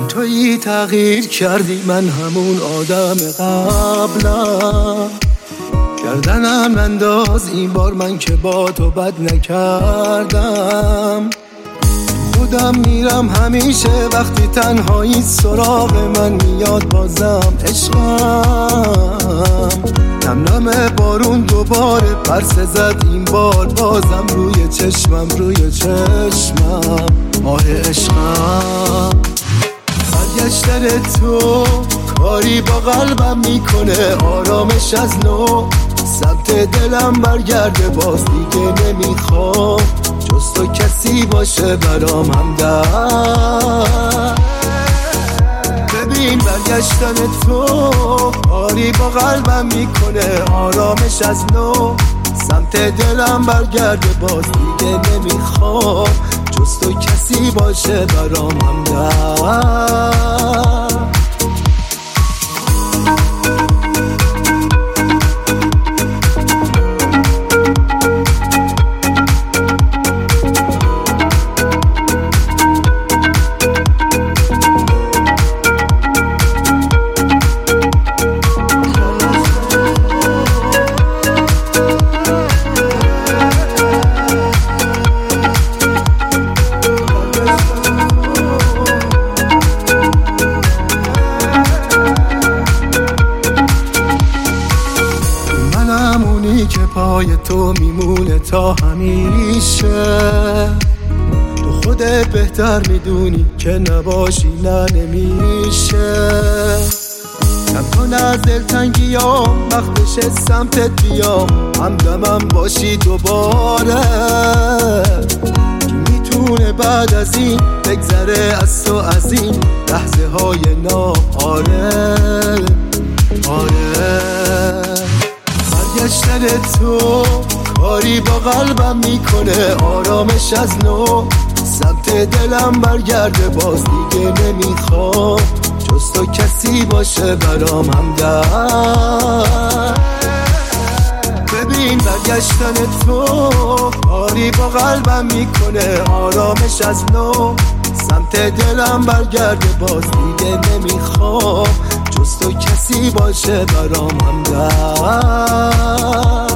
تویی تغییر کردی، من همون آدم قبلم. گردنم انداز این بار، من که با تو بد نکردم. خودم میرم همیشه وقتی تنهایی سراغ من میاد بازم عشقم. نم نم بارون دوباره پرسه زد این بار، بازم روی چشمم آه عشقم. برگشتن تو کاری با قلبم میکنه، آرامش از نو سمت دلم برگرده، باز دیگه نمیخوام جز تو کسی باشه برام همدم. ببین برگشتن تو کاری با قلبم میکنه، آرامش از نو سمت دلم برگرده، باز دیگه نمیخوام جز تو کسی باشه برام همدم. که پای تو میمونه تا همیشه، تو خودت بهتر میدونی که نباشی نه نمیشه. کم کن از دلتنگیام، وقتش سمتت بیام، همدمم باشی دوباره. کی میتونه بعد از این بگذره از تو، از این لحظه های آره برگشتن تو کاری با قلبم میکنه، آرامش از نو سمت دلم برگرده، باز دیگه نمیخوام جز تو کسی باشه برام همدم. ببین برگشتن تو کاری با قلبم میکنه، آرامش از نو سمت دلم برگرده، باز دیگه نمیخوام جز تو کسی باشه برام همدم.